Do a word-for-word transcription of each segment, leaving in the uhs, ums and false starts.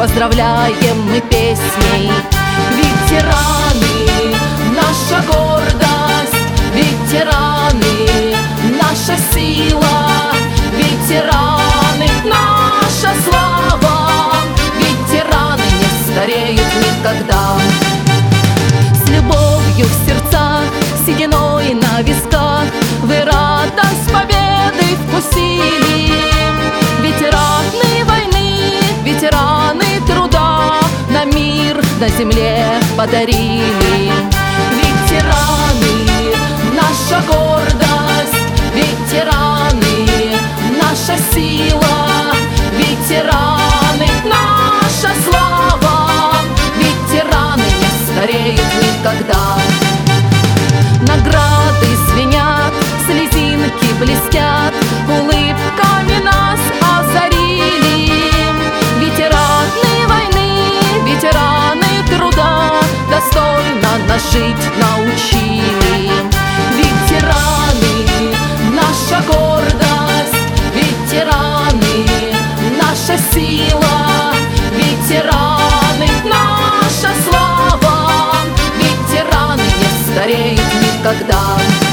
поздравляем мы песней. Ветераны, наша гордость, ветераны, наша сила, ветераны, наша слава, ветераны не стареют никогда. С любовью в сердцах, сединой на висках, вы радость победы вкусили. Ветераны войны, ветераны труда на мир, на земле подарили. Ветераны, наша гордость, ветераны, наша сила, ветераны, наша слава, ветераны не стареют никогда. Награды звенят, слезинки блестят, улыбками нас озарили. Ветераны войны, ветераны труда достойно нас жить научили. Ветераны, наша гордость, ветераны, наша сила, ветераны, наша слава, ветераны не стареют никогда.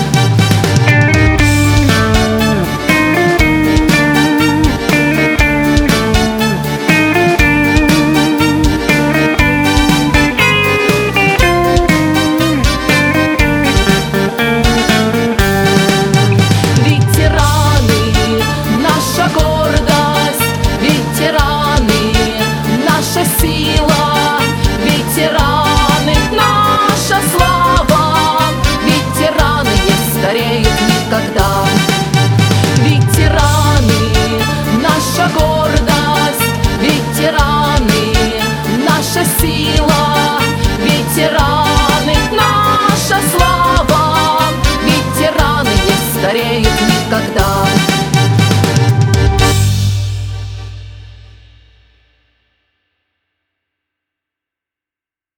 Сила, ветераны, наша слава, ветераны не стареют никогда.